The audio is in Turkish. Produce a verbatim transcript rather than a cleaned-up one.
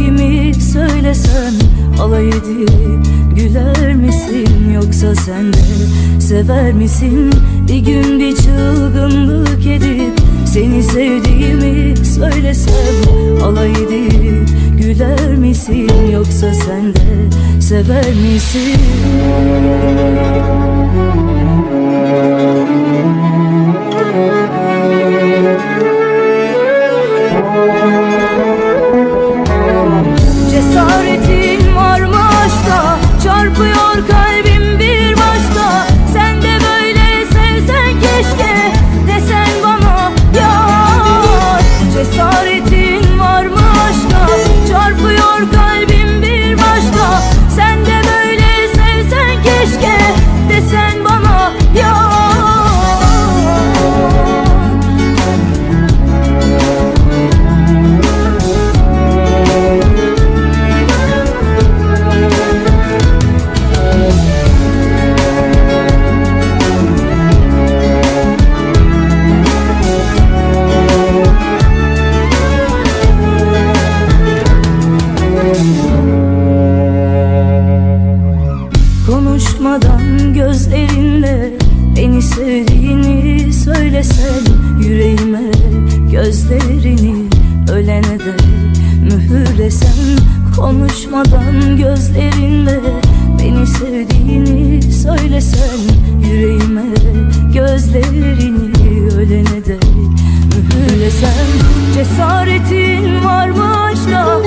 sevdiğimi söylesem alay edip güler misin? Yoksa sen de sever misin? Bir gün bir çılgınlık edip seni sevdiğimi söylesem alay edip güler misin? Yoksa sen de sever misin? Cesaretin var mı aşka? Çarpıyor kalbim bir başka. Sen de böyle sevsen keşke desen bana yar. Cesaretin var mı aşka? Çarpıyor kalbim bir başka. Sen de böyle sevsen keşke desen bana yar. Konuşmadan gözlerinle beni sevdiğini söylesen yüreğime gözlerini ölene dek mühürlesen. Konuşmadan gözlerinle beni sevdiğini söylesen yüreğime gözlerini ölene dek mühürlesen. Cesaretin var mı aşka?